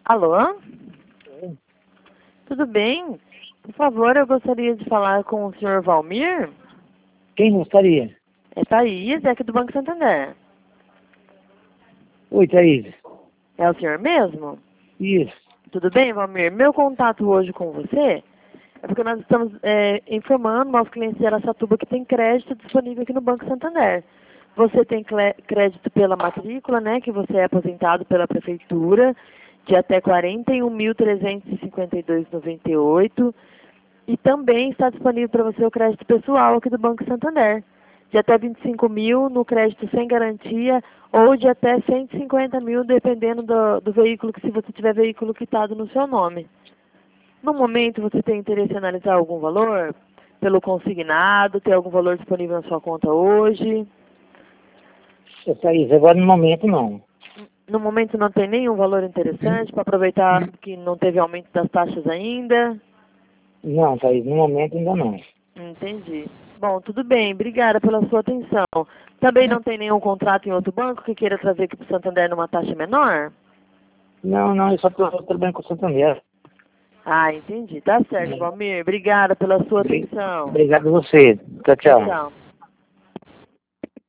Alô? Tudo bem? Por favor, eu gostaria de falar com o senhor Valmir. Quem gostaria? É Thaís, é aqui do Banco Santander. Oi, Thaís. É o senhor mesmo? Isso. Tudo bem, Valmir? Meu contato hoje com você é porque nós estamos informando nossos clientes de Araçatuba que tem crédito disponível aqui no Banco Santander. Você tem crédito pela matrícula, né, que você é aposentado pela prefeitura, de até R$ 41.352,98. E também está disponível para você o crédito pessoal aqui do Banco Santander, de até 25 mil no crédito sem garantia ou de até 150 mil, dependendo do veículo, que se você tiver veículo quitado no seu nome. No momento, você tem interesse em analisar algum valor? Pelo consignado, tem algum valor disponível na sua conta hoje? Thaís, agora no momento não. No momento não tem nenhum valor interessante para aproveitar que não teve aumento das taxas ainda? Não, Thaís, no momento ainda não. Entendi. Bom, tudo bem. Obrigada pela sua atenção. Também não tem nenhum contrato em outro banco que queira trazer aqui para o Santander numa taxa menor? Não, eu só estou trabalhando com o Santander. Ah, entendi. Tá certo, Valmir. Obrigada pela sua atenção. Obrigado a você. Tchau, Tchau, tchau. tchau.